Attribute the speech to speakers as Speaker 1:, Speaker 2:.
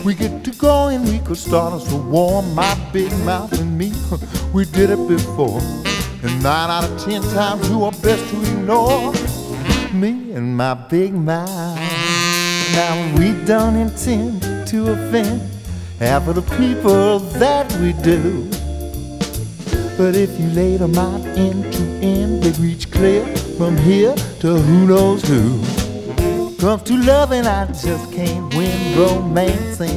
Speaker 1: We get to go and we could start us a war, my big mouth and me. We did it before, and 9 out of 10 times you are best to ignore me and my big mouth. Now we don't intend to offend half of the people that we do, but if you laid them out end to end, they'd reach clear from here to who knows who. Comes to loving, I just can't win romance.